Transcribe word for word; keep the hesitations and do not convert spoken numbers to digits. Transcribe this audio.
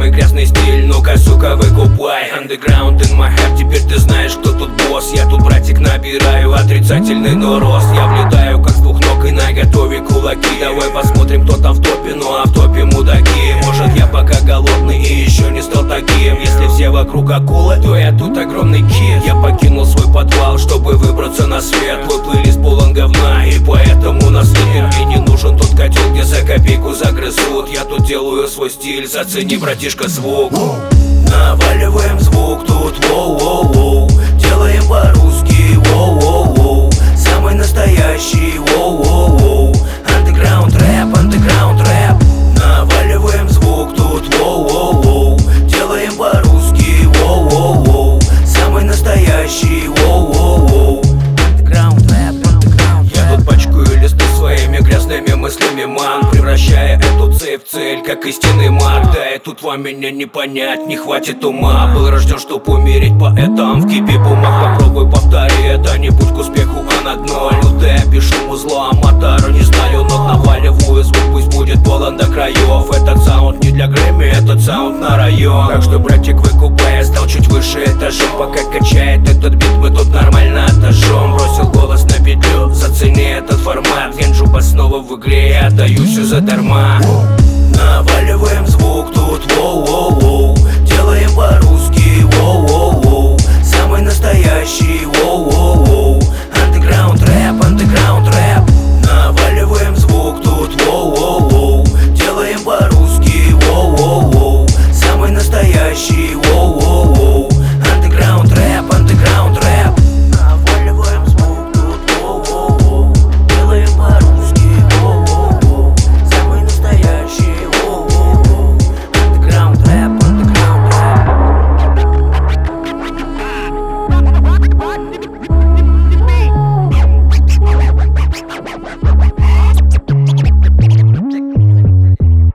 самый грязный стиль, ну-ка, сука, выкупай. Underground in my heart, теперь ты знаешь, кто тут босс. Я тут, братик, набираю отрицательный, но рост. Я влетаю, как с двух ног, и наготове кулаки. Давай посмотрим, кто там в топе, ну а в топе мудаки. Может, я пока голодный и еще не стал таким. Если все вокруг акулы, то я тут огромный кит. Я покинул свой подвал, чтобы выбраться на свет. Твой плейлист полон говна, и поэтому нас нет. Мне не нужен тот котел, где за копейку загрызут. Я тут делаю свой стиль, зацени, братишка, звук. Наваливаем звук тут, воу-воу-воу. Делаем по-русски, воу-воу-воу. Самый настоящий, воу-воу-воу. Андеграунд рэп, андеграунд рэп. Наваливаем звук тут, воу-воу-воу. Делаем по-русски, воу-воу-воу. Самый настоящий, воу-воу-воу. Андеграунд рэп, андеграунд рэп. Я тут пачкаю листы своими грязными мыслями, ман, превращая эту цель в цель, как истинный маг. Да и тут вам меня не понять, не хватит ума. Был рожден, чтоб умереть поэтом. В кипе бумаг попробуй повтори это. Не путь к успеху, а на дно. Ну я пишу музло, а мотору не знаю, но наваливаю звук, пусть будет полон до краев. Этот саунд не для Грэмми, этот саунд на район. Так что, братик, выкупай, я стал чуть выше этажом. Пока качает этот бит, мы тут нормально отожжем. Бросил голос на петлю, зацени этот формат. Генджуба снова в игре, я отдаю все задарма. Наваливаем звук тут, воу-воу-воу.